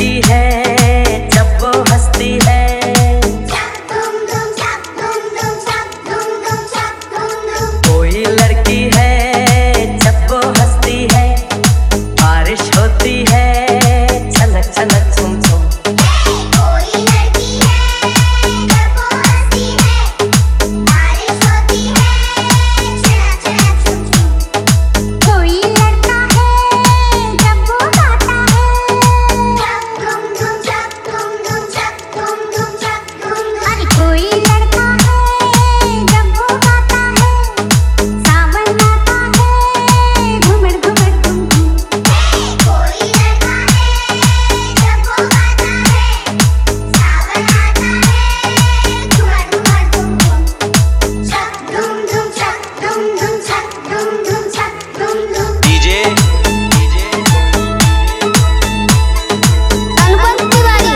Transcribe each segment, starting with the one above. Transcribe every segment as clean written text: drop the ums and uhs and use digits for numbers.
लड़की है जब वो हंसती है। कोई लड़की है जब वो हंसती है, बारिश होती है छनक छनक झुम झुम। कोई लड़की है जब वो हंसती है, बारिश होती है छनक छनक झुम झुम। कोई लड़का है जब वो गाता है, झक धुम धुम झक धुम धुम झक धुम धुम झक धुम धुम। अरे कोई लड़का है जब वो गाता है, सावन आता है घुमड़ घुमड़ घुम घुम। कोई लड़का है जब वो गाता है, सावन आता है घुमड़ घुमड़ घुम घुम। झक धुम धुम झक धुम धुम झक धुम धुम झक धुम धुम। डीजे अनुपम तिवारी।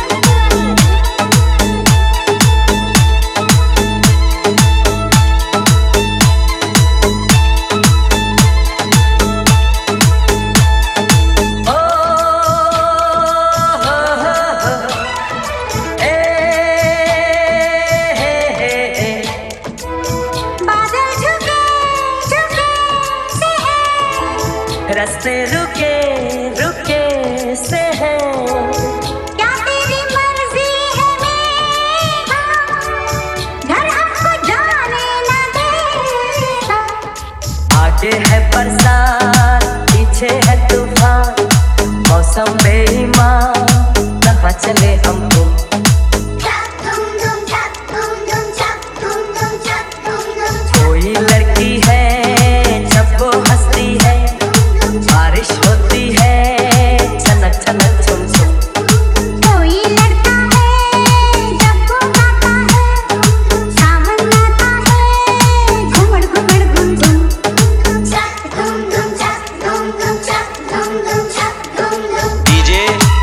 ओ हो ए हे हे। बादल झुके झुके से है, रास्ते रुके रुके से है। क्या तेरी मर्जी है मेरा, घर हमको जाने न देगा। आगे है बरसात पीछे है तूफान, मौसम बेईमान कहाँ चले हम तुम। झक धुम धुम झक धुम धुम झक धुम धुम झक धुम धुम। कोई लड़की है जब वो हंसती है, बारिश होती है छनक छनक झुम झुम। कोई लड़का है जब वो गाता है, सावन आता है घुमड़ घुमड़ घुम घुम। झक धुम धुम झक धुम धुम झक धुम धुम झक धुम धुम। डीजे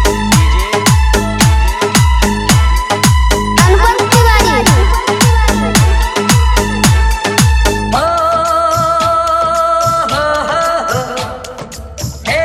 अनुपम तिवारी। ओ हो ए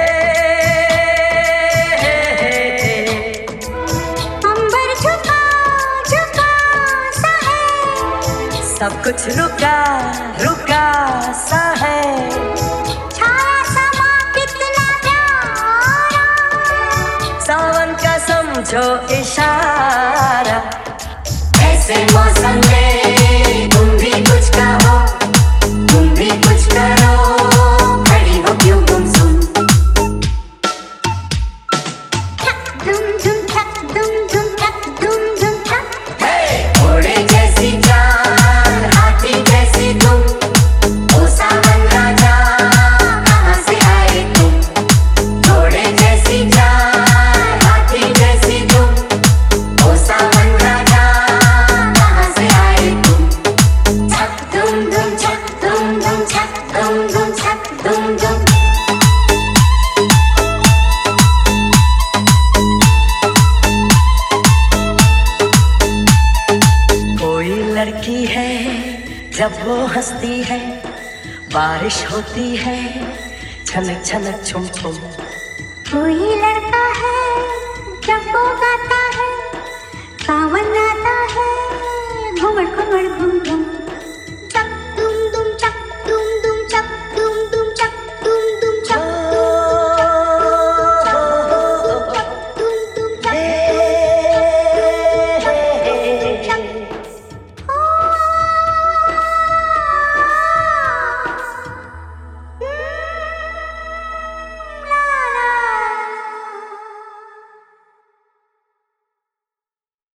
हे हे। अंबर झुका झुका सा है, सब कुछ रुका रुका सा है। छाया समा कितना प्यारा। सावन का समझो इशारा, ऐसे मौसम में तुम भी कुछ कहो, तुम भी कुछ करो, खड़ी हो क्यों गुमसुम। झक धुम धुम झक धुम धुम झक धुम धुम झक। घोड़े जैसी चाल हाथी जैसी तुम, ओ सावन राजा कहाँ से आए तुम। घोड़े जैसी चाल हाथी जैसी तुम, ओ सावन राजा कहाँ से आए तुम। झक धुम धुम झक धुम धुम झक धुम धुम झक धुम धुम। कोई लड़की है जब वो हंसती है, बारिश होती है छनक छनक छुम छुम। कोई लड़का है जब वो गाता है, सावन आता है घुमड़ घुमड़ घुम घुम।